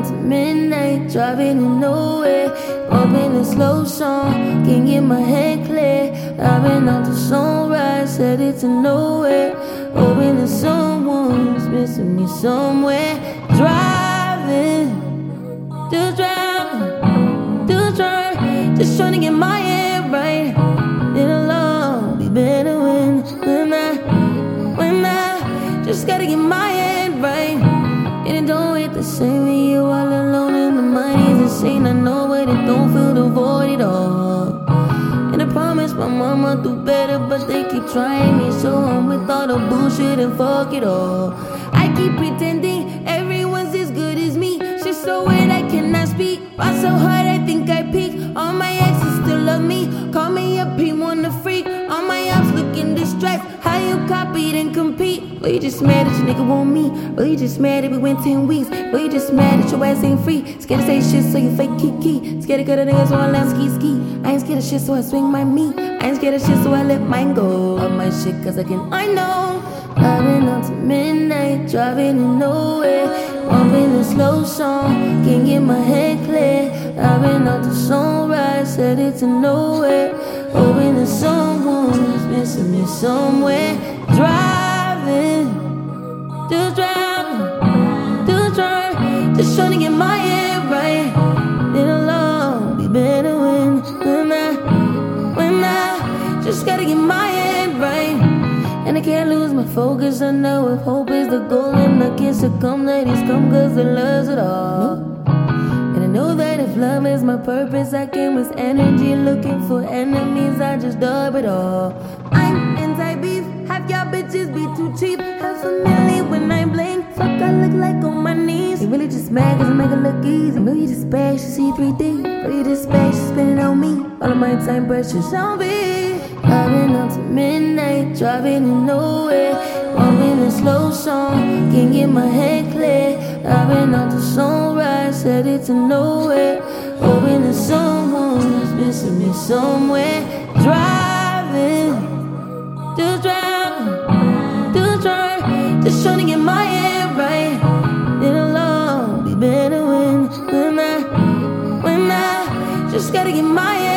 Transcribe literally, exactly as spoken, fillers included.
out to midnight, driving to nowhere, bumping a slow song, can't get my head clear. I've been out to sunrise, headed to nowhere, hoping that someone's missing me somewhere. Driving, just driving, just driving, just trying to get my head right. It'll all be better when, when I, when I just gotta get my head right. And it don't hit the same with you all alone, and the mind is insane. I know, but it don't feel the void at all. And I promise my mama do better, but they keep trying me, so I'm with all the bullshit and fuck it all. I keep pretending everyone's as good as me. She's so weird I cannot speak. Fought so hard I think I peaked. All my exes still love me. Call me a P one a freak. All my ops looking distressed. How you copied and compete? Well, you just mad that your nigga want me. Well, you just mad that we went ten weeks. Well, you just mad that your ass ain't free. Scared to say shit so you fake kiki. Scared to cut a nigga so I let ski ski. I ain't scared of shit so I swing my meat. I ain't scared of shit so I let mine go. Love my shit cause I can, I know. I've been out to midnight, driving to nowhere, bumping a slow song, can't get my head clear. I've been out to sunrise, headed to nowhere, hoping that someone's missing me somewhere. Driving, just driving, just driving, just trying to get my head right. It'll all be better when, when I, when I just gotta get my head right. And I can't lose my focus, I know if hope is the goal, and I can't succumb, ladies come cause it loves it all. And I know that if love is my purpose, I can waste energy looking for enemies, I just dub it all. I'm anti-beef, have y'all bitches be too cheap. Have familiar when I blink, fuck I look like on my knees. They really just mad cause I make it look easy. I know you just bad, she see three D. But you just bad, she spend it on me. All of my time precious, I'll be. I've been out to midnight, driving to nowhere, bumping a slow song, can't get my head clear. I've been out to sunrise, headed to nowhere, hoping that someone's missing me somewhere. Driving, just driving, just driving, just trying to get my head right. It'll all be better when, when I, when I just gotta get my head